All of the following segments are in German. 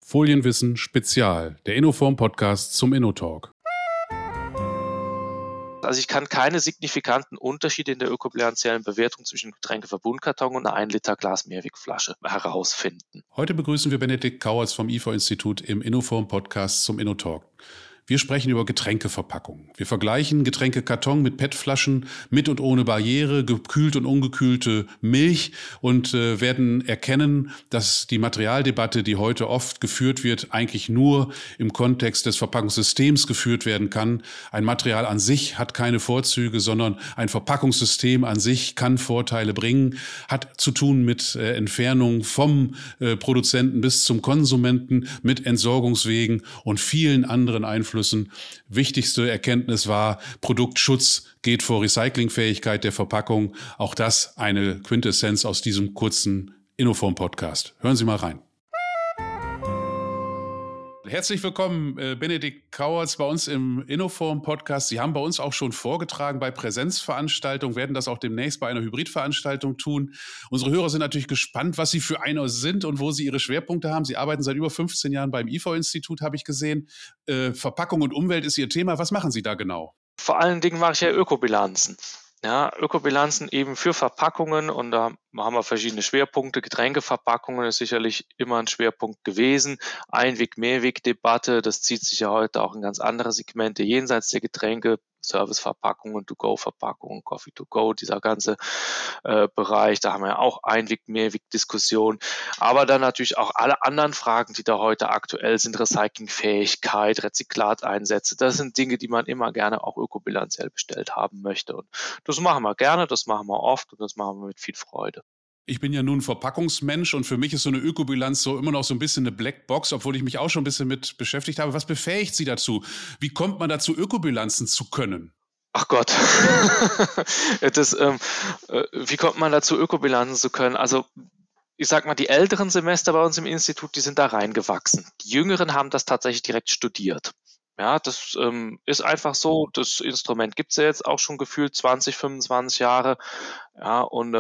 Folienwissen Spezial, der Innoform-Podcast zum InnoTalk. Also ich kann keine signifikanten Unterschiede in der ökobilanziellen Bewertung zwischen Getränkeverbundkarton und einer 1 Liter Glas Mehrwegflasche herausfinden. Heute begrüßen wir Benedikt Kauertz vom IFO-Institut im Innoform-Podcast zum InnoTalk. Wir sprechen über Getränkeverpackungen. Wir vergleichen Getränkekarton mit PET-Flaschen, mit und ohne Barriere, gekühlt und ungekühlte Milch und werden erkennen, dass die Materialdebatte, die heute oft geführt wird, eigentlich nur im Kontext des Verpackungssystems geführt werden kann. Ein Material an sich hat keine Vorzüge, sondern ein Verpackungssystem an sich kann Vorteile bringen, hat zu tun mit Entfernung vom Produzenten bis zum Konsumenten, mit Entsorgungswegen und vielen anderen Einflüssen. Wichtigste Erkenntnis war, Produktschutz geht vor Recyclingfähigkeit der Verpackung. Auch das eine Quintessenz aus diesem kurzen Innoform-Podcast. Hören Sie mal rein. Herzlich willkommen, Benedikt Kauertz, bei uns im Innoform-Podcast. Sie haben bei uns auch schon vorgetragen bei Präsenzveranstaltungen, werden das auch demnächst bei einer Hybridveranstaltung tun. Unsere Hörer sind natürlich gespannt, was Sie für einer sind und wo Sie Ihre Schwerpunkte haben. Sie arbeiten seit über 15 Jahren beim IFO-Institut, habe ich gesehen. Verpackung und Umwelt ist Ihr Thema. Was machen Sie da genau? Vor allen Dingen mache ich ja Ökobilanzen. Ja, Ökobilanzen eben für Verpackungen, und da haben wir verschiedene Schwerpunkte. Getränkeverpackungen ist sicherlich immer ein Schwerpunkt gewesen. Einweg-Mehrweg-Debatte, das zieht sich ja heute auch in ganz andere Segmente jenseits der Getränke. Serviceverpackungen, To-Go-Verpackungen, Coffee-to-Go, dieser ganze Bereich, da haben wir ja auch Einweg-Mehrweg-Diskussion, aber dann natürlich auch alle anderen Fragen, die da heute aktuell sind, Recyclingfähigkeit, Rezyklateinsätze, das sind Dinge, die man immer gerne auch ökobilanziell bestellt haben möchte, und das machen wir gerne, das machen wir oft und das machen wir mit viel Freude. Ich bin ja nun Verpackungsmensch und für mich ist so eine Ökobilanz so immer noch so ein bisschen eine Blackbox, obwohl ich mich auch schon ein bisschen mit beschäftigt habe. Was befähigt Sie dazu? Wie kommt man dazu, Ökobilanzen zu können? Ach Gott, wie kommt man dazu, Ökobilanzen zu können? Also ich sag mal, die älteren Semester bei uns im Institut, die sind da reingewachsen. Die Jüngeren haben das tatsächlich direkt studiert. Ja, das ist einfach so. Das Instrument gibt's ja jetzt auch schon gefühlt 20, 25 Jahre. Ja, und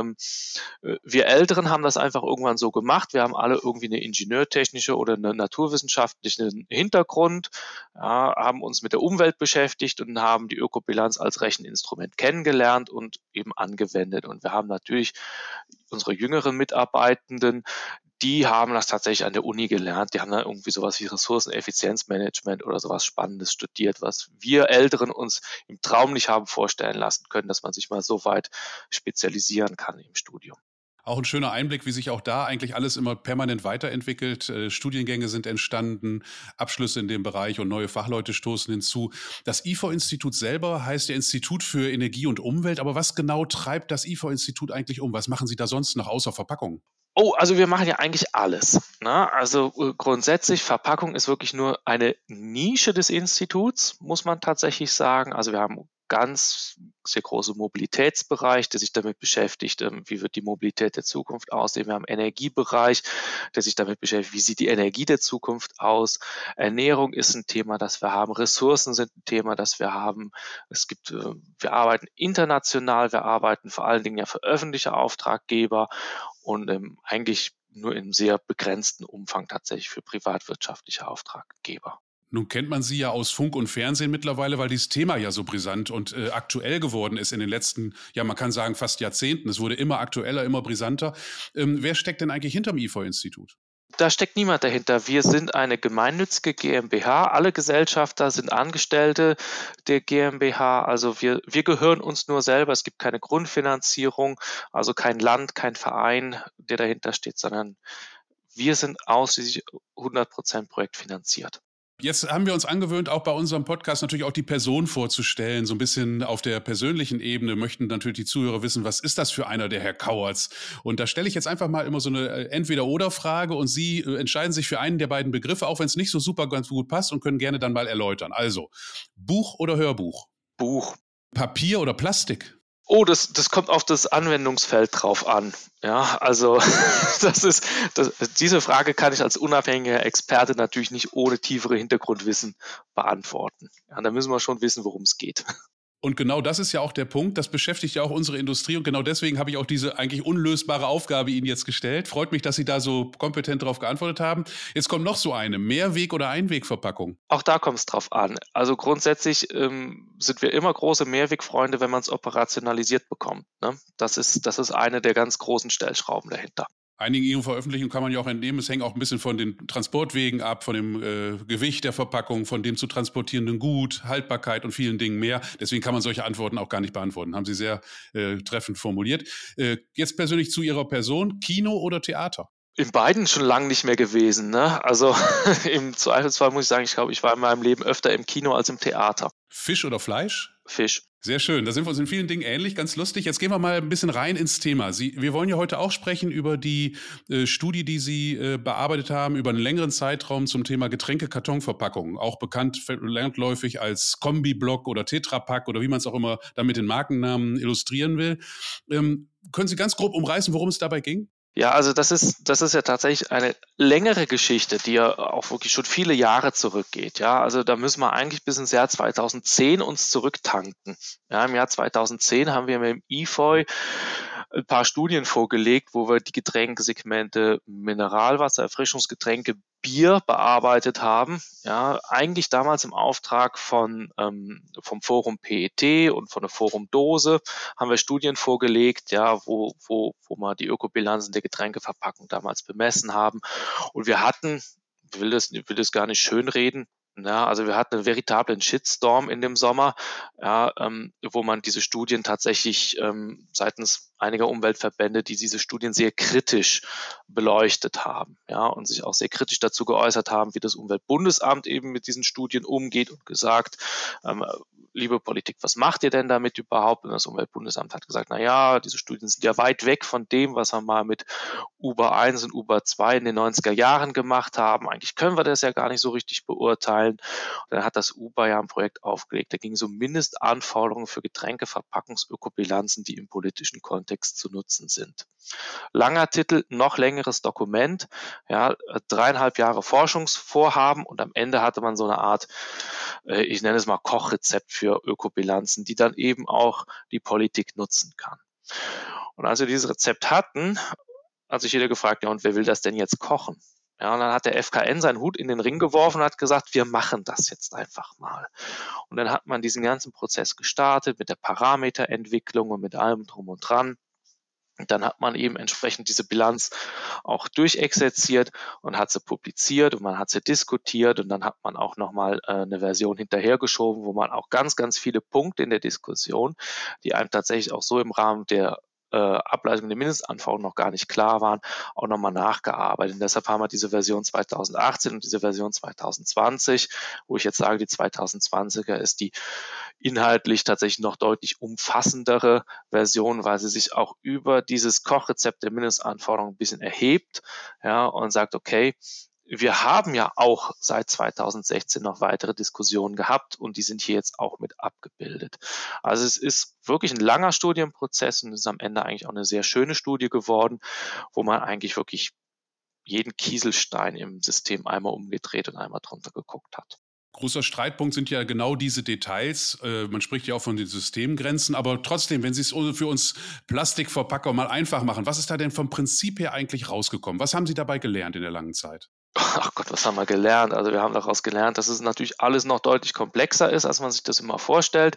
wir Älteren haben das einfach irgendwann so gemacht. Wir haben alle irgendwie eine ingenieurtechnische oder eine naturwissenschaftlichen Hintergrund, ja, haben uns mit der Umwelt beschäftigt und haben die Ökobilanz als Recheninstrument kennengelernt und eben angewendet. Und wir haben natürlich unsere jüngeren Mitarbeitenden, die haben das tatsächlich an der Uni gelernt. Die haben dann irgendwie sowas wie Ressourceneffizienzmanagement oder sowas Spannendes studiert, was wir Älteren uns im Traum nicht haben vorstellen lassen können, dass man sich mal so weit spezialisieren kann im Studium. Auch ein schöner Einblick, wie sich auch da eigentlich alles immer permanent weiterentwickelt. Studiengänge sind entstanden, Abschlüsse in dem Bereich und neue Fachleute stoßen hinzu. Das IFO-Institut selber heißt ja Institut für Energie und Umwelt. Aber was genau treibt das IFO-Institut eigentlich um? Was machen Sie da sonst noch außer Verpackung? Oh, also wir machen ja eigentlich alles, ne? Also grundsätzlich, Verpackung ist wirklich nur eine Nische des Instituts, muss man tatsächlich sagen. Also wir haben ganz sehr große Mobilitätsbereich, der sich damit beschäftigt, wie wird die Mobilität der Zukunft aussehen. Wir haben Energiebereich, der sich damit beschäftigt, wie sieht die Energie der Zukunft aus. Ernährung ist ein Thema, das wir haben. Ressourcen sind ein Thema, das wir haben. Wir arbeiten international, wir arbeiten vor allen Dingen ja für öffentliche Auftraggeber und eigentlich nur in sehr begrenzten Umfang tatsächlich für privatwirtschaftliche Auftraggeber. Nun kennt man Sie ja aus Funk und Fernsehen mittlerweile, weil dieses Thema ja so brisant und aktuell geworden ist in den letzten, ja man kann sagen fast Jahrzehnten. Es wurde immer aktueller, immer brisanter. Wer steckt denn eigentlich hinterm IFO-Institut? Da steckt niemand dahinter. Wir sind eine gemeinnützige GmbH. Alle Gesellschafter sind Angestellte der GmbH. Also wir gehören uns nur selber. Es gibt keine Grundfinanzierung, also kein Land, kein Verein, der dahinter steht, sondern wir sind ausschließlich 100% projektfinanziert. Jetzt haben wir uns angewöhnt, auch bei unserem Podcast natürlich auch die Person vorzustellen, so ein bisschen auf der persönlichen Ebene, möchten natürlich die Zuhörer wissen, was ist das für einer, der Herr Kauertz? Und da stelle ich jetzt einfach mal immer so eine Entweder-oder-Frage und Sie entscheiden sich für einen der beiden Begriffe, auch wenn es nicht so super ganz gut passt, und können gerne dann mal erläutern. Also, Buch oder Hörbuch? Buch. Papier oder Plastik? Oh, das kommt auf das Anwendungsfeld drauf an. Ja, also diese Frage kann ich als unabhängiger Experte natürlich nicht ohne tiefere Hintergrundwissen beantworten. Ja, da müssen wir schon wissen, worum es geht. Und genau das ist ja auch der Punkt, das beschäftigt ja auch unsere Industrie und genau deswegen habe ich auch diese eigentlich unlösbare Aufgabe Ihnen jetzt gestellt. Freut mich, dass Sie da so kompetent darauf geantwortet haben. Jetzt kommt noch so eine, Mehrweg- oder Einwegverpackung. Auch da kommt es drauf an. Also grundsätzlich sind wir immer große Mehrwegfreunde, wenn man es operationalisiert bekommt. Ne? Das ist eine der ganz großen Stellschrauben dahinter. Einigen Ihren Veröffentlichungen kann man ja auch entnehmen, es hängt auch ein bisschen von den Transportwegen ab, von dem Gewicht der Verpackung, von dem zu transportierenden Gut, Haltbarkeit und vielen Dingen mehr. Deswegen kann man solche Antworten auch gar nicht beantworten. Haben Sie sehr treffend formuliert. Jetzt persönlich zu Ihrer Person, Kino oder Theater? In beiden schon lang nicht mehr gewesen. Ne? Also im Zweifelsfall muss ich sagen, ich glaube, ich war in meinem Leben öfter im Kino als im Theater. Fisch oder Fleisch? Fisch. Sehr schön, da sind wir uns in vielen Dingen ähnlich, ganz lustig. Jetzt gehen wir mal ein bisschen rein ins Thema. Wir wollen ja heute auch sprechen über die Studie, die Sie bearbeitet haben, über einen längeren Zeitraum zum Thema Getränke-Kartonverpackungen, auch bekannt landläufig als Kombi-Block oder Tetrapack oder wie man es auch immer dann mit den Markennamen illustrieren will. Können Sie ganz grob umreißen, worum es dabei ging? Ja, also das ist ja tatsächlich eine längere Geschichte, die ja auch wirklich schon viele Jahre zurückgeht. Ja, also da müssen wir eigentlich bis ins Jahr 2010 uns zurücktanken. Ja, im Jahr 2010 haben wir mit dem IFOI ein paar Studien vorgelegt, wo wir die Getränkesegmente Mineralwasser, Erfrischungsgetränke, Bier bearbeitet haben. Ja, eigentlich damals im Auftrag vom Forum PET und von der Forum Dose haben wir Studien vorgelegt, ja, wo wir die Ökobilanzen der Getränkeverpackung damals bemessen haben. Und wir hatten, ich will das gar nicht schönreden, ja, also wir hatten einen veritablen Shitstorm in dem Sommer, ja, wo man diese Studien tatsächlich seitens einiger Umweltverbände, die diese Studien sehr kritisch beleuchtet haben, ja, und sich auch sehr kritisch dazu geäußert haben, wie das Umweltbundesamt eben mit diesen Studien umgeht und gesagt, liebe Politik, was macht ihr denn damit überhaupt? Und das Umweltbundesamt hat gesagt, na ja, diese Studien sind ja weit weg von dem, was wir mal mit Uber 1 und Uber 2 in den 90er Jahren gemacht haben. Eigentlich können wir das ja gar nicht so richtig beurteilen. Und dann hat das Uber ja ein Projekt aufgelegt. Da ging es um Mindestanforderungen für Getränkeverpackungsökobilanzen, die im politischen Kontext zu nutzen sind. Langer Titel, noch längeres Dokument, ja, 3,5 Jahre Forschungsvorhaben und am Ende hatte man so eine Art, ich nenne es mal Kochrezept für Ökobilanzen, die dann eben auch die Politik nutzen kann. Und als wir dieses Rezept hatten, hat sich jeder gefragt, ja, und wer will das denn jetzt kochen? Ja, und dann hat der FKN seinen Hut in den Ring geworfen und hat gesagt, wir machen das jetzt einfach mal. Und dann hat man diesen ganzen Prozess gestartet mit der Parameterentwicklung und mit allem drum und dran. Und dann hat man eben entsprechend diese Bilanz auch durchexerziert und hat sie publiziert und man hat sie diskutiert und dann hat man auch nochmal eine Version hinterhergeschoben, wo man auch ganz, ganz viele Punkte in der Diskussion, die einem tatsächlich auch so im Rahmen der Ableitung der Mindestanforderungen noch gar nicht klar waren, auch nochmal nachgearbeitet. Und deshalb haben wir diese Version 2018 und diese Version 2020, wo ich jetzt sage, die 2020er ist die inhaltlich tatsächlich noch deutlich umfassendere Version, weil sie sich auch über dieses Kochrezept der Mindestanforderungen ein bisschen erhebt, ja, und sagt, okay, wir haben ja auch seit 2016 noch weitere Diskussionen gehabt und die sind hier jetzt auch mit abgebildet. Also es ist wirklich ein langer Studienprozess und es ist am Ende eigentlich auch eine sehr schöne Studie geworden, wo man eigentlich wirklich jeden Kieselstein im System einmal umgedreht und einmal drunter geguckt hat. Großer Streitpunkt sind ja genau diese Details. Man spricht ja auch von den Systemgrenzen, aber trotzdem, wenn Sie es für uns Plastikverpacker mal einfach machen, was ist da denn vom Prinzip her eigentlich rausgekommen? Was haben Sie dabei gelernt in der langen Zeit? Ach Gott, was haben wir gelernt? Also wir haben daraus gelernt, dass es natürlich alles noch deutlich komplexer ist, als man sich das immer vorstellt.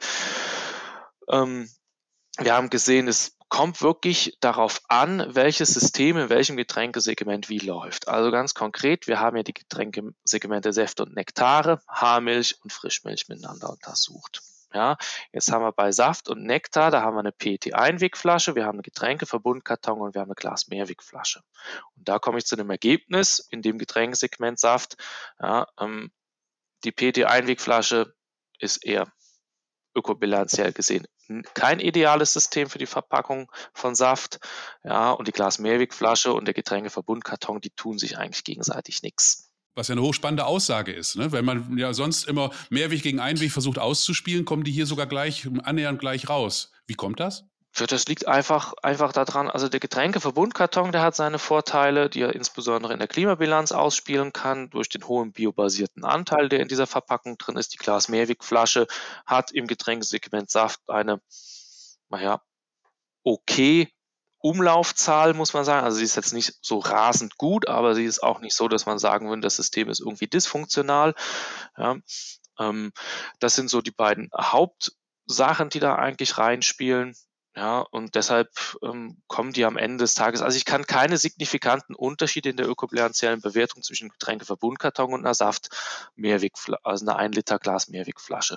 Wir haben gesehen, es kommt wirklich darauf an, welches System in welchem Getränkesegment wie läuft. Also ganz konkret, wir haben ja die Getränkesegmente Säfte und Nektare, Haarmilch und Frischmilch miteinander untersucht. Ja, jetzt haben wir bei Saft und Nektar, da haben wir eine PET-Einwegflasche, wir haben einen Getränkeverbundkarton und wir haben eine Glas-Mehrwegflasche. Und da komme ich zu einem Ergebnis in dem Getränkesegment Saft. Ja, die PET-Einwegflasche ist eher ökobilanziell gesehen kein ideales System für die Verpackung von Saft. Ja, und die Glas-Mehrwegflasche und der Getränkeverbundkarton, die tun sich eigentlich gegenseitig nichts. Was ja eine hochspannende Aussage ist, ne? Wenn man ja sonst immer Mehrweg gegen Einweg versucht auszuspielen, kommen die hier sogar annähernd gleich raus. Wie kommt das? Das liegt einfach daran, also der Getränkeverbundkarton, der hat seine Vorteile, die er insbesondere in der Klimabilanz ausspielen kann, durch den hohen biobasierten Anteil, der in dieser Verpackung drin ist. Die Glas-Mehrwegflasche hat im Getränkesegment Saft eine, naja, okay Umlaufzahl, muss man sagen. Also sie ist jetzt nicht so rasend gut, aber sie ist auch nicht so, dass man sagen würde, das System ist irgendwie dysfunktional. Ja, das sind so die beiden Hauptsachen, die da eigentlich reinspielen. Ja, und deshalb kommen die am Ende des Tages, also ich kann keine signifikanten Unterschiede in der ökobilanziellen Bewertung zwischen Getränkeverbundkarton und einer also einer 1 Liter Glas Mehrwegflasche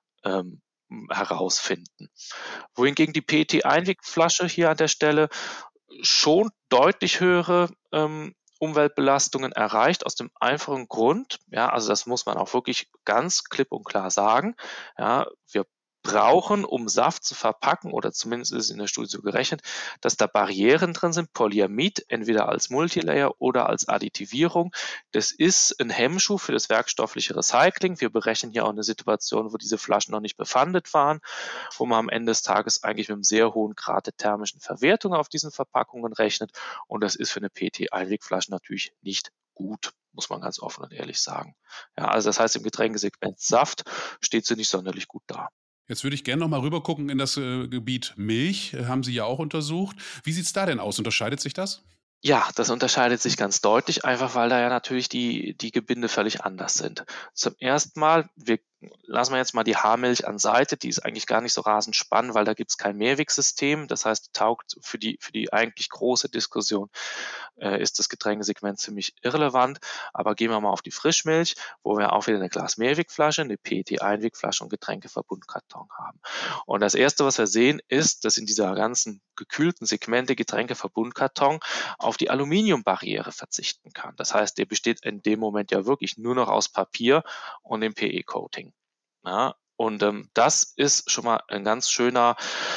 herausfinden. Wohingegen die PET-Einwegflasche hier an der Stelle schon deutlich höhere Umweltbelastungen erreicht, aus dem einfachen Grund, ja, also das muss man auch wirklich ganz klipp und klar sagen, ja, wir brauchen, um Saft zu verpacken, oder zumindest ist es in der Studie so gerechnet, dass da Barrieren drin sind, Polyamid, entweder als Multilayer oder als Additivierung. Das ist ein Hemmschuh für das werkstoffliche Recycling. Wir berechnen hier auch eine Situation, wo diese Flaschen noch nicht befundet waren, wo man am Ende des Tages eigentlich mit einem sehr hohen Grad der thermischen Verwertung auf diesen Verpackungen rechnet. Und das ist für eine PET-Einwegflasche natürlich nicht gut, muss man ganz offen und ehrlich sagen. Ja, also das heißt, im Getränkesegment Saft steht sie nicht sonderlich gut da. Jetzt würde ich gerne noch mal rüber gucken in das Gebiet Milch. Haben Sie ja auch untersucht. Wie sieht es da denn aus? Unterscheidet sich das? Ja, das unterscheidet sich ganz deutlich, einfach weil da ja natürlich die Gebinde völlig anders sind. Zum ersten Mal, lassen wir jetzt mal die Haarmilch an Seite, die ist eigentlich gar nicht so rasend spannend, weil da gibt's kein Mehrwegsystem. Das heißt, taugt für die eigentlich große Diskussion ist das Getränkesegment ziemlich irrelevant. Aber gehen wir mal auf die Frischmilch, wo wir auch wieder eine Glas-Mehrwegflasche, eine PET-Einwegflasche und Getränkeverbundkarton haben. Und das Erste, was wir sehen, ist, dass in dieser ganzen gekühlten Segmente Getränkeverbundkarton auf die Aluminiumbarriere verzichten kann. Das heißt, der besteht in dem Moment ja wirklich nur noch aus Papier und dem PE-Coating. Ja, und das ist schon mal ein ganz schöner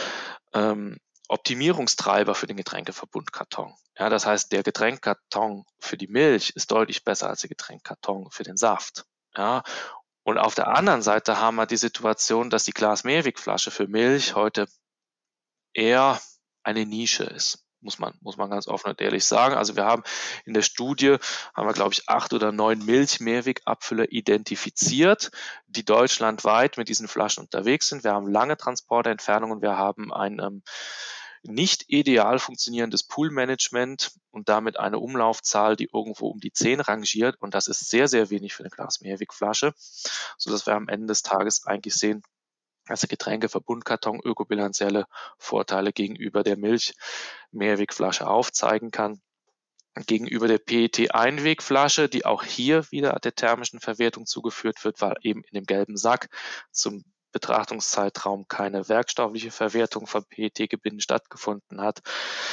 Optimierungstreiber für den Getränkeverbundkarton. Ja, das heißt, der Getränkkarton für die Milch ist deutlich besser als der Getränkkarton für den Saft. Ja, und auf der anderen Seite haben wir die Situation, dass die Glas-Mehrwegflasche für Milch heute eher eine Nische ist. Muss man ganz offen und ehrlich sagen. Also wir haben in der Studie, glaube ich, 8 oder 9 Milch-Mehrwegabfüller identifiziert, die deutschlandweit mit diesen Flaschen unterwegs sind. Wir haben lange Transportentfernungen, wir haben ein nicht ideal funktionierendes Poolmanagement und damit eine Umlaufzahl, die irgendwo um die 10 rangiert. Und das ist sehr, sehr wenig für eine Glas-Mehrwegflasche, sodass wir am Ende des Tages eigentlich sehen, dass der Getränkeverbundkarton ökobilanzielle Vorteile gegenüber der Milch-Mehrwegflasche aufzeigen kann. Gegenüber der PET-Einwegflasche, die auch hier wieder der thermischen Verwertung zugeführt wird, weil eben in dem gelben Sack zum Betrachtungszeitraum keine werkstoffliche Verwertung von PET-Gebinden stattgefunden hat,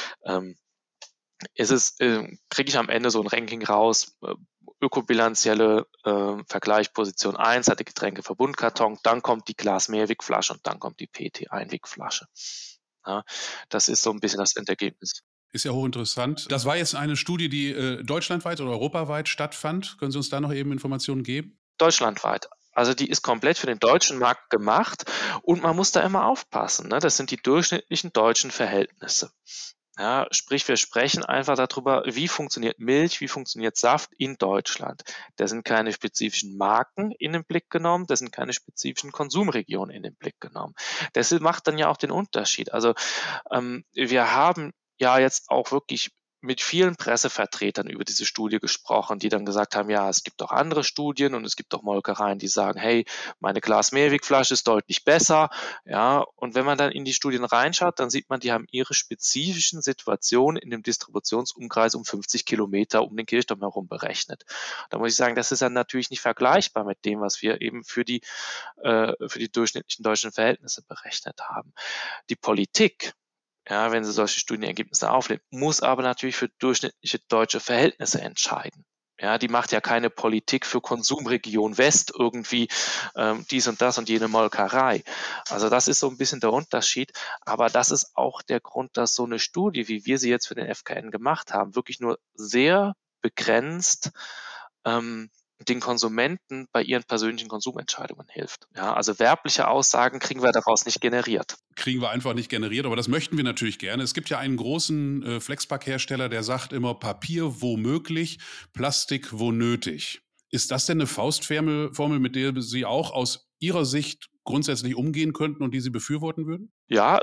kriege ich am Ende so ein Ranking raus, ökobilanzielle Vergleich Position 1 hat der Getränkeverbundkarton, dann kommt die Glas-Mehrwegflasche und dann kommt die PET-Einwegflasche. Ja, das ist so ein bisschen das Endergebnis. Ist ja hochinteressant. Das war jetzt eine Studie, die deutschlandweit oder europaweit stattfand. Können Sie uns da noch eben Informationen geben? Deutschlandweit. Also die ist komplett für den deutschen Markt gemacht und man muss da immer aufpassen. Ne? Das sind die durchschnittlichen deutschen Verhältnisse. Ja, sprich, wir sprechen einfach darüber, wie funktioniert Milch, wie funktioniert Saft in Deutschland. Da sind keine spezifischen Marken in den Blick genommen, da sind keine spezifischen Konsumregionen in den Blick genommen. Das macht dann ja auch den Unterschied. Also wir haben ja jetzt auch wirklich mit vielen Pressevertretern über diese Studie gesprochen, die dann gesagt haben, ja, es gibt auch andere Studien und es gibt auch Molkereien, die sagen, hey, meine Glas-Mehrwegflasche ist deutlich besser. Ja, und wenn man dann in die Studien reinschaut, dann sieht man, die haben ihre spezifischen Situationen in dem Distributionsumkreis um 50 Kilometer um den Kirchturm herum berechnet. Da muss ich sagen, das ist dann natürlich nicht vergleichbar mit dem, was wir eben für die durchschnittlichen deutschen Verhältnisse berechnet haben. Die Politik, ja, wenn sie solche Studienergebnisse aufnimmt, muss aber natürlich für durchschnittliche deutsche Verhältnisse entscheiden. Ja, die macht ja keine Politik für Konsumregion West irgendwie dies und das und jene Molkerei. Also das ist so ein bisschen der Unterschied. Aber das ist auch der Grund, dass so eine Studie, wie wir sie jetzt für den FKN gemacht haben, wirklich nur sehr begrenzt den Konsumenten bei ihren persönlichen Konsumentscheidungen hilft. Ja, also werbliche Aussagen kriegen wir daraus nicht generiert. Kriegen wir einfach nicht generiert, aber das möchten wir natürlich gerne. Es gibt ja einen großen Flexpack-Hersteller, der sagt immer Papier wo möglich, Plastik wo nötig. Ist das denn eine Faustformel, mit der Sie auch aus Ihrer Sicht grundsätzlich umgehen könnten und die Sie befürworten würden? Ja,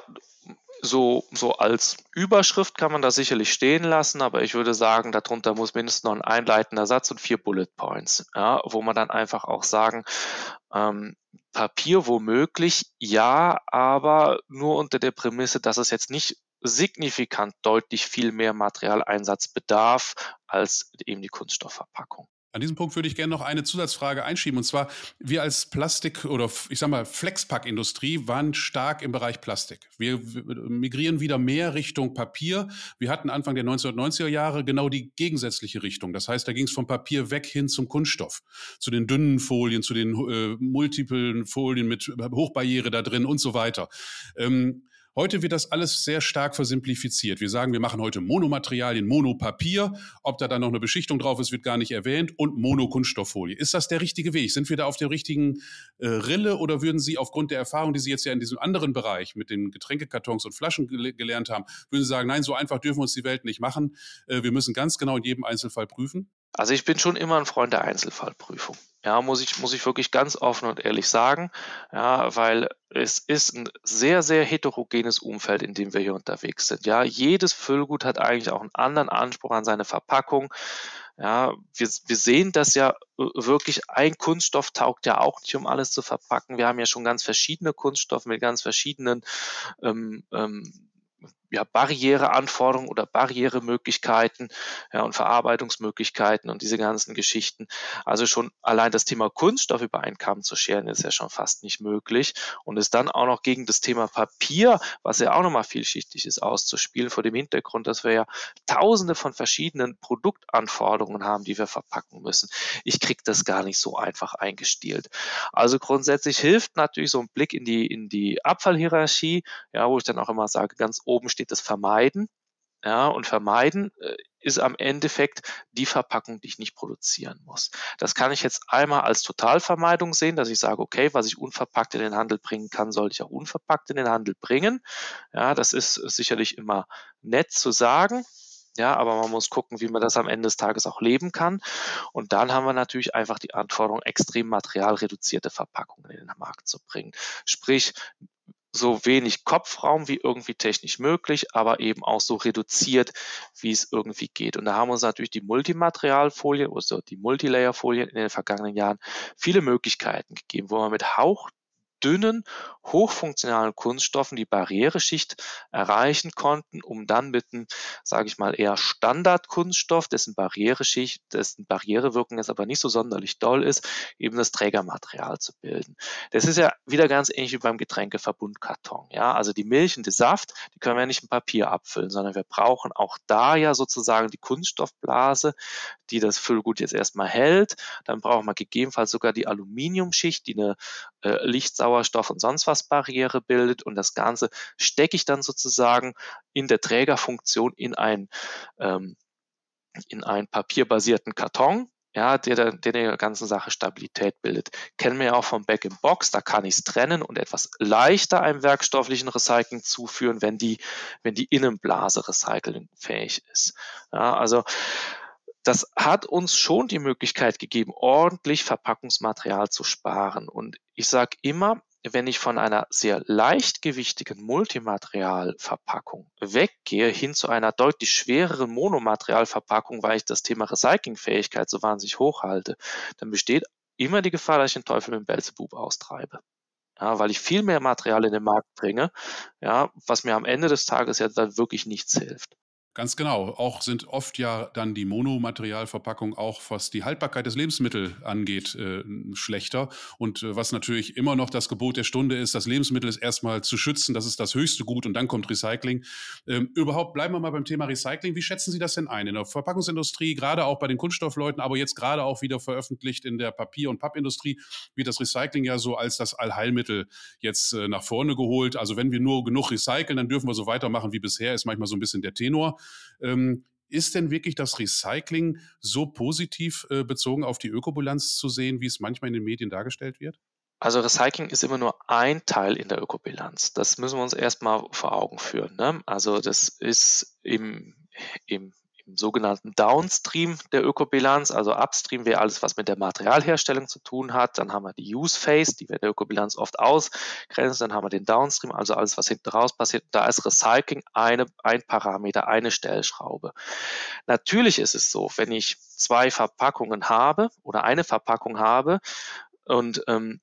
so als Überschrift kann man das sicherlich stehen lassen, aber ich würde sagen, darunter muss mindestens noch ein einleitender Satz und 4 Bullet Points, ja, wo man dann einfach auch sagen, Papier womöglich, ja, aber nur unter der Prämisse, dass es jetzt nicht signifikant deutlich viel mehr Materialeinsatz bedarf als eben die Kunststoffverpackung. An diesem Punkt würde ich gerne noch eine Zusatzfrage einschieben. Und zwar, wir als Plastik- oder ich sag mal Flexpack-Industrie waren stark im Bereich Plastik. Wir migrieren wieder mehr Richtung Papier. Wir hatten Anfang der 1990er Jahre genau die gegensätzliche Richtung. Das heißt, da ging es vom Papier weg hin zum Kunststoff. Zu den dünnen Folien, zu den multiplen Folien mit Hochbarriere da drin und so weiter. Heute wird das alles sehr stark versimplifiziert. Wir sagen, wir machen heute Monomaterialien, Monopapier. Ob da dann noch eine Beschichtung drauf ist, wird gar nicht erwähnt. Und Monokunststofffolie. Ist das der richtige Weg? Sind wir da auf der richtigen Rille oder würden Sie aufgrund der Erfahrung, die Sie jetzt ja in diesem anderen Bereich mit den Getränkekartons und Flaschen gelernt haben, würden Sie sagen, nein, so einfach dürfen wir uns die Welt nicht machen. Wir müssen ganz genau in jedem Einzelfall prüfen? Also, ich bin schon immer ein Freund der Einzelfallprüfung. Ja, muss ich wirklich ganz offen und ehrlich sagen, ja, weil es ist ein sehr, sehr heterogenes Umfeld, in dem wir hier unterwegs sind. Ja, jedes Füllgut hat eigentlich auch einen anderen Anspruch an seine Verpackung. Ja, wir sehen das ja, wirklich ein Kunststoff taugt ja auch nicht, um alles zu verpacken. Wir haben ja schon ganz verschiedene Kunststoffe mit ganz verschiedenen, ähm, ähm, ja, Barriereanforderungen oder Barrieremöglichkeiten, ja, und Verarbeitungsmöglichkeiten und diese ganzen Geschichten. Also schon allein das Thema Kunststoff über einen Kamm zu scheren, ist ja schon fast nicht möglich. Und es dann auch noch gegen das Thema Papier, was ja auch nochmal vielschichtig ist, auszuspielen, vor dem Hintergrund, dass wir ja tausende von verschiedenen Produktanforderungen haben, die wir verpacken müssen. Ich kriege das gar nicht so einfach eingestielt. Also grundsätzlich hilft natürlich so ein Blick in die Abfallhierarchie, ja, wo ich dann auch immer sage, ganz oben steht das Vermeiden. Ja, und vermeiden ist am Endeffekt die Verpackung, die ich nicht produzieren muss. Das kann ich jetzt einmal als Totalvermeidung sehen, dass ich sage, okay, was ich unverpackt in den Handel bringen kann, sollte ich auch unverpackt in den Handel bringen. Ja, das ist sicherlich immer nett zu sagen. Ja, aber man muss gucken, wie man das am Ende des Tages auch leben kann. Und dann haben wir natürlich einfach die Anforderung, extrem materialreduzierte Verpackungen in den Markt zu bringen. Sprich, so wenig Kopfraum wie irgendwie technisch möglich, aber eben auch so reduziert, wie es irgendwie geht. Und da haben uns natürlich die Multimaterialfolien, also die Multilayer-Folien in den vergangenen Jahren viele Möglichkeiten gegeben, wo man mit hauchdünnen, hochfunktionalen Kunststoffen die Barriereschicht erreichen konnten, um dann mit einem, sage ich mal, eher Standardkunststoff, dessen Barriereschicht, dessen Barrierewirkung jetzt aber nicht so sonderlich doll ist, eben das Trägermaterial zu bilden. Das ist ja wieder ganz ähnlich wie beim Getränkeverbundkarton. Ja, also die Milch und der Saft, die können wir ja nicht in Papier abfüllen, sondern wir brauchen auch da ja sozusagen die Kunststoffblase, die das Füllgut jetzt erstmal hält. Dann brauchen wir gegebenenfalls sogar die Aluminiumschicht, die eine Licht, Sauerstoff und sonst was Barriere bildet. Und das Ganze stecke ich dann sozusagen in der Trägerfunktion ähm, in einen papierbasierten Karton, ja, der ganzen Sache Stabilität bildet. Kennen wir ja auch vom Back-in-Box, da kann ich es trennen und etwas leichter einem werkstofflichen Recycling zuführen, wenn die Innenblase recyclingfähig ist. Ja, also das hat uns schon die Möglichkeit gegeben, ordentlich Verpackungsmaterial zu sparen. Und ich sage immer, wenn ich von einer sehr leichtgewichtigen Multimaterialverpackung weggehe hin zu einer deutlich schwereren Monomaterialverpackung, weil ich das Thema Recyclingfähigkeit so wahnsinnig hoch halte, dann besteht immer die Gefahr, dass ich den Teufel mit dem Beelzebub austreibe. Ja, weil ich viel mehr Material in den Markt bringe, ja, was mir am Ende des Tages ja dann wirklich nichts hilft. Ganz genau. Auch sind oft ja dann die Monomaterialverpackungen auch, was die Haltbarkeit des Lebensmittels angeht, schlechter. Und was natürlich immer noch das Gebot der Stunde ist, das Lebensmittel ist erstmal zu schützen, das ist das höchste Gut und dann kommt Recycling. Überhaupt bleiben wir mal beim Thema Recycling. Wie schätzen Sie das denn ein? In der Verpackungsindustrie, gerade auch bei den Kunststoffleuten, aber jetzt gerade auch wieder veröffentlicht in der Papier- und Pappindustrie, wird das Recycling ja so als das Allheilmittel jetzt nach vorne geholt. Also wenn wir nur genug recyceln, dann dürfen wir so weitermachen wie bisher, ist manchmal so ein bisschen der Tenor. Ist denn wirklich das Recycling so positiv bezogen auf die Ökobilanz zu sehen, wie es manchmal in den Medien dargestellt wird? Also Recycling ist immer nur ein Teil in der Ökobilanz. Das müssen wir uns erstmal vor Augen führen, ne? Also das ist im sogenannten Downstream der Ökobilanz, also Upstream wäre alles, was mit der Materialherstellung zu tun hat. Dann haben wir die Use Phase, die wir der Ökobilanz oft ausgrenzen. Dann haben wir den Downstream, also alles, was hinten raus passiert. Da ist Recycling ein Parameter, eine Stellschraube. Natürlich ist es so, wenn ich 2 Verpackungen habe oder eine Verpackung habe und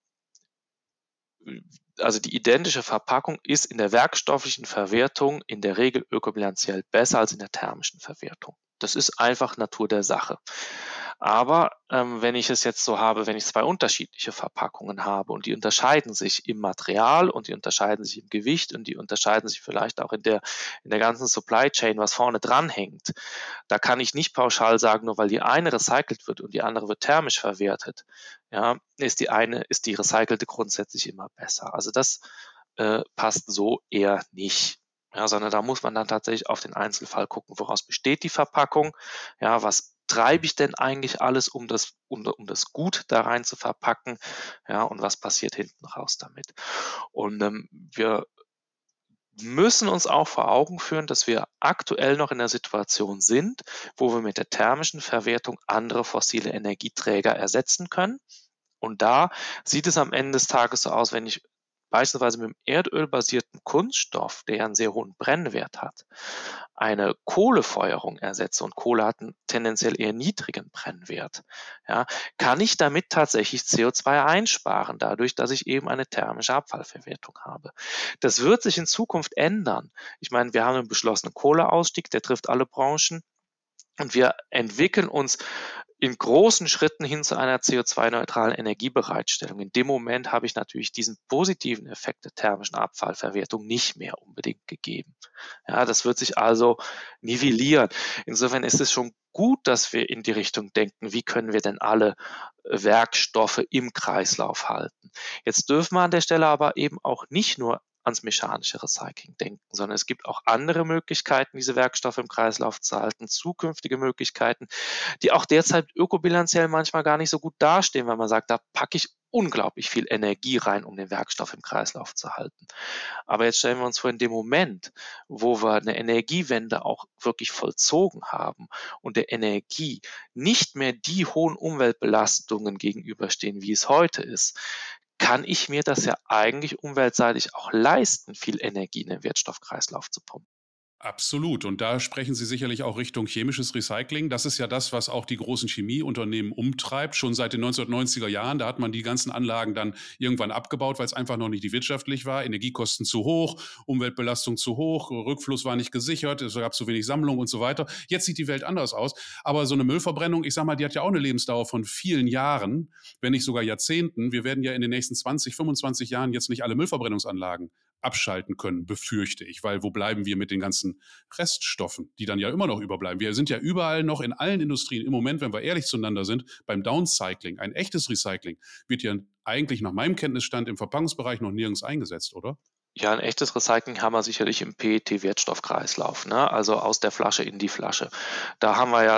also die identische Verpackung ist in der werkstofflichen Verwertung in der Regel ökobilanziell besser als in der thermischen Verwertung. Das ist einfach Natur der Sache. Aber wenn ich es jetzt so habe, wenn ich 2 unterschiedliche Verpackungen habe und die unterscheiden sich im Material und die unterscheiden sich im Gewicht und die unterscheiden sich vielleicht auch in der ganzen Supply Chain, was vorne dran hängt, da kann ich nicht pauschal sagen, nur weil die eine recycelt wird und die andere wird thermisch verwertet, ja, ist die recycelte grundsätzlich immer besser. Also das passt so eher nicht. Ja, sondern da muss man dann tatsächlich auf den Einzelfall gucken, woraus besteht die Verpackung, ja, was treibe ich denn eigentlich alles, um das Gut da rein zu verpacken, ja, und was passiert hinten raus damit. Und wir müssen uns auch vor Augen führen, dass wir aktuell noch in der Situation sind, wo wir mit der thermischen Verwertung andere fossile Energieträger ersetzen können. Und da sieht es am Ende des Tages so aus, wenn ich beispielsweise mit dem erdölbasierten Kunststoff, der ja einen sehr hohen Brennwert hat, eine Kohlefeuerung ersetze und Kohle hat einen tendenziell eher niedrigen Brennwert, ja, kann ich damit tatsächlich CO2 einsparen, dadurch, dass ich eben eine thermische Abfallverwertung habe. Das wird sich in Zukunft ändern. Ich meine, wir haben einen beschlossenen Kohleausstieg, der trifft alle Branchen. Und wir entwickeln uns in großen Schritten hin zu einer CO2-neutralen Energiebereitstellung. In dem Moment habe ich natürlich diesen positiven Effekt der thermischen Abfallverwertung nicht mehr unbedingt gegeben. Ja, das wird sich also nivellieren. Insofern ist es schon gut, dass wir in die Richtung denken, wie können wir denn alle Werkstoffe im Kreislauf halten. Jetzt dürfen wir an der Stelle aber eben auch nicht nur ans mechanische Recycling denken, sondern es gibt auch andere Möglichkeiten, diese Werkstoffe im Kreislauf zu halten, zukünftige Möglichkeiten, die auch derzeit ökobilanziell manchmal gar nicht so gut dastehen, weil man sagt, da packe ich unglaublich viel Energie rein, um den Werkstoff im Kreislauf zu halten. Aber jetzt stellen wir uns vor, in dem Moment, wo wir eine Energiewende auch wirklich vollzogen haben und der Energie nicht mehr die hohen Umweltbelastungen gegenüberstehen, wie es heute ist, kann ich mir das ja eigentlich umweltseitig auch leisten, viel Energie in den Wertstoffkreislauf zu pumpen. Absolut. Und da sprechen Sie sicherlich auch Richtung chemisches Recycling. Das ist ja das, was auch die großen Chemieunternehmen umtreibt. Schon seit den 1990er Jahren, da hat man die ganzen Anlagen dann irgendwann abgebaut, weil es einfach noch nicht wirtschaftlich war. Energiekosten zu hoch, Umweltbelastung zu hoch, Rückfluss war nicht gesichert, es gab zu wenig Sammlung und so weiter. Jetzt sieht die Welt anders aus. Aber so eine Müllverbrennung, ich sag mal, die hat ja auch eine Lebensdauer von vielen Jahren, wenn nicht sogar Jahrzehnten. Wir werden ja in den nächsten 20, 25 Jahren jetzt nicht alle Müllverbrennungsanlagen abschalten können, befürchte ich, weil wo bleiben wir mit den ganzen Reststoffen, die dann ja immer noch überbleiben? Wir sind ja überall noch in allen Industrien im Moment, wenn wir ehrlich zueinander sind, beim Downcycling. Ein echtes Recycling wird ja eigentlich nach meinem Kenntnisstand im Verpackungsbereich noch nirgends eingesetzt, oder? Ja, ein echtes Recycling haben wir sicherlich im PET-Wertstoffkreislauf, ne? Also aus der Flasche in die Flasche. Da haben wir ja,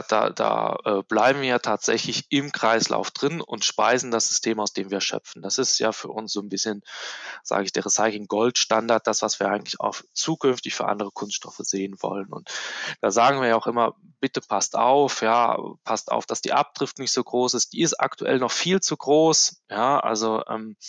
bleiben wir ja tatsächlich im Kreislauf drin und speisen das System, aus dem wir schöpfen. Das ist ja für uns so ein bisschen, sage ich, der Recycling-Goldstandard, das, was wir eigentlich auch zukünftig für andere Kunststoffe sehen wollen. Und da sagen wir ja auch immer, bitte passt auf, ja, passt auf, dass die Abdrift nicht so groß ist. Die ist aktuell noch viel zu groß, ja, also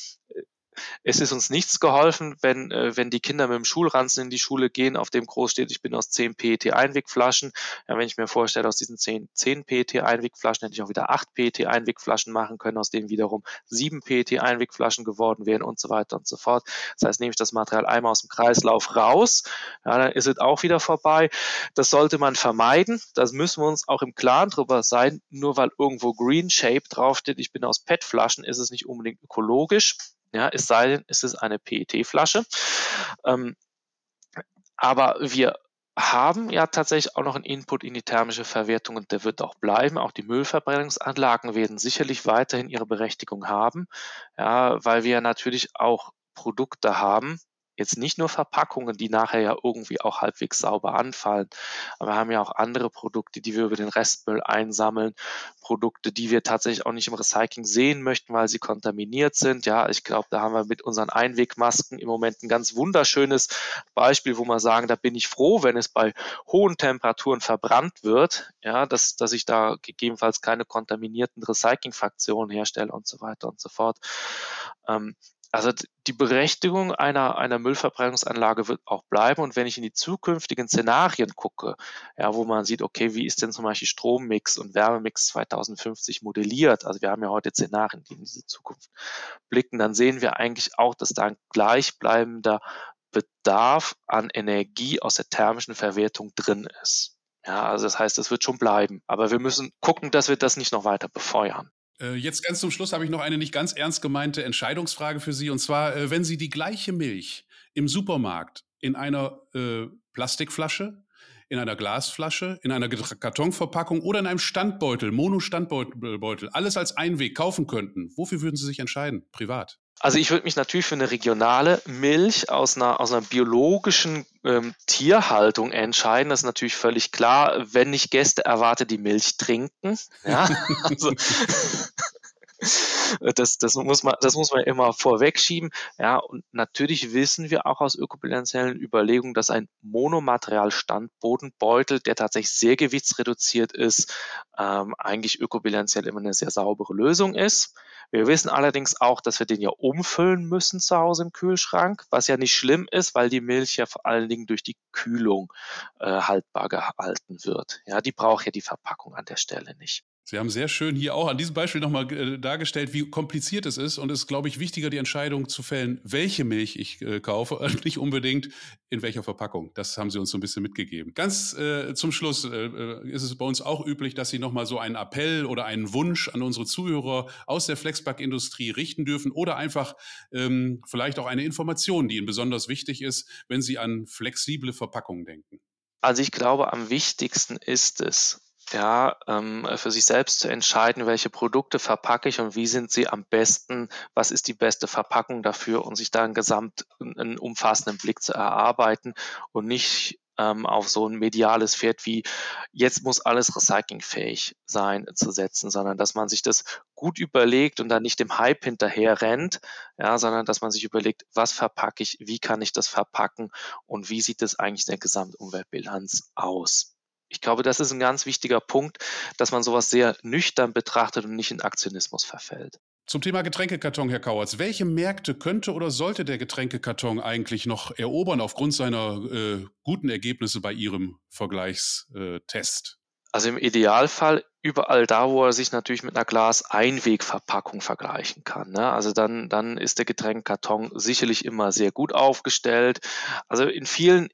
es ist uns nichts geholfen, wenn die Kinder mit dem Schulranzen in die Schule gehen, auf dem groß steht, ich bin aus 10 PET-Einwegflaschen. Ja, wenn ich mir vorstelle, aus diesen 10 PET-Einwegflaschen hätte ich auch wieder 8 PET-Einwegflaschen machen können, aus denen wiederum 7 PET-Einwegflaschen geworden wären und so weiter und so fort. Das heißt, nehme ich das Material einmal aus dem Kreislauf raus, ja, dann ist es auch wieder vorbei. Das sollte man vermeiden. Das müssen wir uns auch im Klaren drüber sein. Nur weil irgendwo Green Shape draufsteht, ich bin aus PET-Flaschen, ist es nicht unbedingt ökologisch. Ja, es sei denn, es ist eine PET-Flasche. Ähm, aber wir haben ja tatsächlich auch noch einen Input in die thermische Verwertung und der wird auch bleiben. Auch die Müllverbrennungsanlagen werden sicherlich weiterhin ihre Berechtigung haben, ja, weil wir natürlich auch Produkte haben, jetzt nicht nur Verpackungen, die nachher ja irgendwie auch halbwegs sauber anfallen, aber wir haben ja auch andere Produkte, die wir über den Restmüll einsammeln, Produkte, die wir tatsächlich auch nicht im Recycling sehen möchten, weil sie kontaminiert sind. Ja, ich glaube, da haben wir mit unseren Einwegmasken im Moment ein ganz wunderschönes Beispiel, wo wir sagen, da bin ich froh, wenn es bei hohen Temperaturen verbrannt wird, ja, dass ich da gegebenenfalls keine kontaminierten Recyclingfraktionen herstelle und so weiter und so fort. Also die Berechtigung einer Müllverbrennungsanlage wird auch bleiben. Und wenn ich in die zukünftigen Szenarien gucke, ja, wo man sieht, okay, wie ist denn zum Beispiel Strommix und Wärmemix 2050 modelliert? Also wir haben ja heute Szenarien, die in diese Zukunft blicken, dann sehen wir eigentlich auch, dass da ein gleichbleibender Bedarf an Energie aus der thermischen Verwertung drin ist. Ja, also das heißt, es wird schon bleiben. Aber wir müssen gucken, dass wir das nicht noch weiter befeuern. Jetzt ganz zum Schluss habe ich noch eine nicht ganz ernst gemeinte Entscheidungsfrage für Sie. Und zwar, wenn Sie die gleiche Milch im Supermarkt in einer Plastikflasche, in einer Glasflasche, in einer Kartonverpackung oder in einem Standbeutel, Mono-Standbeutel, alles als Einweg kaufen könnten, wofür würden Sie sich entscheiden, privat? Also ich würde mich natürlich für eine regionale Milch aus einer biologischen Tierhaltung entscheiden. Das ist natürlich völlig klar, wenn ich Gäste erwarte, die Milch trinken. Ja, also das muss man immer vorwegschieben. Ja, und natürlich wissen wir auch aus ökobilanziellen Überlegungen, dass ein Monomaterial-Standbodenbeutel, der tatsächlich sehr gewichtsreduziert ist, eigentlich ökobilanziell immer eine sehr saubere Lösung ist. Wir wissen allerdings auch, dass wir den ja umfüllen müssen zu Hause im Kühlschrank, was ja nicht schlimm ist, weil die Milch ja vor allen Dingen durch die Kühlung haltbar gehalten wird. Ja, die braucht ja die Verpackung an der Stelle nicht. Sie haben sehr schön hier auch an diesem Beispiel nochmal dargestellt, wie kompliziert es ist. Und es ist, glaube ich, wichtiger, die Entscheidung zu fällen, welche Milch ich kaufe, nicht unbedingt in welcher Verpackung. Das haben Sie uns so ein bisschen mitgegeben. Ganz zum Schluss ist es bei uns auch üblich, dass Sie nochmal so einen Appell oder einen Wunsch an unsere Zuhörer aus der Flexpack-Industrie richten dürfen oder einfach vielleicht auch eine Information, die Ihnen besonders wichtig ist, wenn Sie an flexible Verpackungen denken. Also ich glaube, am wichtigsten ist es, ja, für sich selbst zu entscheiden, welche Produkte verpacke ich und wie sind sie am besten, was ist die beste Verpackung dafür und sich da einen umfassenden Blick zu erarbeiten und nicht auf so ein mediales Pferd wie jetzt muss alles recyclingfähig sein zu setzen, sondern dass man sich das gut überlegt und dann nicht dem Hype hinterher rennt, ja, sondern dass man sich überlegt, was verpacke ich, wie kann ich das verpacken und wie sieht es eigentlich in der Gesamtumweltbilanz aus. Ich glaube, das ist ein ganz wichtiger Punkt, dass man sowas sehr nüchtern betrachtet und nicht in Aktionismus verfällt. Zum Thema Getränkekarton, Herr Kauertz. Welche Märkte könnte oder sollte der Getränkekarton eigentlich noch erobern aufgrund seiner guten Ergebnisse bei Ihrem Vergleichstest? Also im Idealfall überall da, wo er sich natürlich mit einer Glas-Einwegverpackung vergleichen kann, ne? Also dann ist der Getränkekarton sicherlich immer sehr gut aufgestellt. Also in vielen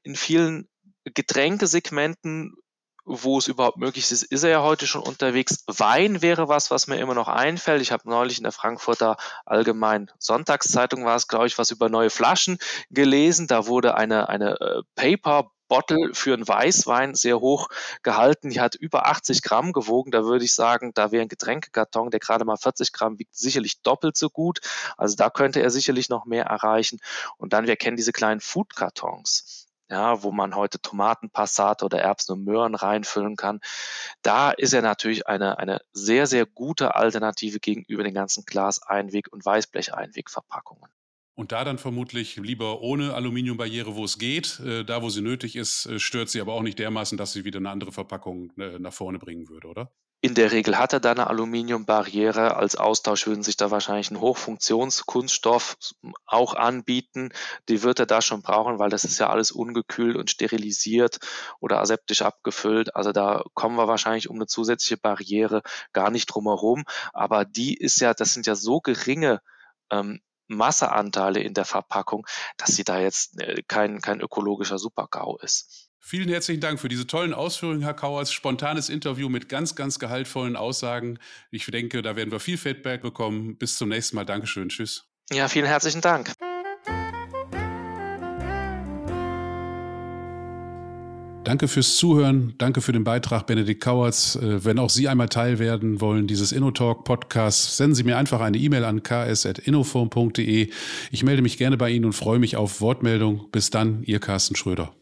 Getränkesegmenten, wo es überhaupt möglich ist er ja heute schon unterwegs. Wein wäre was mir immer noch einfällt. Ich habe neulich in der Frankfurter Allgemeinen Sonntagszeitung war es, glaube ich, was über neue Flaschen gelesen. Da wurde eine Paper Bottle für einen Weißwein sehr hoch gehalten. Die hat über 80 Gramm gewogen. Da würde ich sagen, da wäre ein Getränkekarton, der gerade mal 40 Gramm wiegt, sicherlich doppelt so gut. Also da könnte er sicherlich noch mehr erreichen. Und dann, wir kennen diese kleinen Foodkartons, ja, wo man heute Tomaten, Passate oder Erbsen und Möhren reinfüllen kann. Da ist er natürlich eine sehr, sehr gute Alternative gegenüber den ganzen Glas-Einweg- und Weißblech-Einwegverpackungen. Und da dann vermutlich lieber ohne Aluminiumbarriere, wo es geht. Da, wo sie nötig ist, stört sie aber auch nicht dermaßen, dass sie wieder eine andere Verpackung nach vorne bringen würde, oder? In der Regel hat er da eine Aluminiumbarriere. Als Austausch würden sich da wahrscheinlich ein Hochfunktionskunststoff auch anbieten. Die wird er da schon brauchen, weil das ist ja alles ungekühlt und sterilisiert oder aseptisch abgefüllt. Also da kommen wir wahrscheinlich um eine zusätzliche Barriere gar nicht drum herum. Aber das sind ja so geringe Masseanteile in der Verpackung, dass sie da jetzt kein ökologischer Super-GAU ist. Vielen herzlichen Dank für diese tollen Ausführungen, Herr Kauertz. Spontanes Interview mit ganz, ganz gehaltvollen Aussagen. Ich denke, da werden wir viel Feedback bekommen. Bis zum nächsten Mal. Dankeschön. Tschüss. Ja, vielen herzlichen Dank. Danke fürs Zuhören, danke für den Beitrag, Benedikt Kauertz. Wenn auch Sie einmal Teil werden wollen dieses InnoTalk-Podcasts, senden Sie mir einfach eine E-Mail an ks@innoform.de. Ich melde mich gerne bei Ihnen und freue mich auf Wortmeldung. Bis dann, Ihr Carsten Schröder.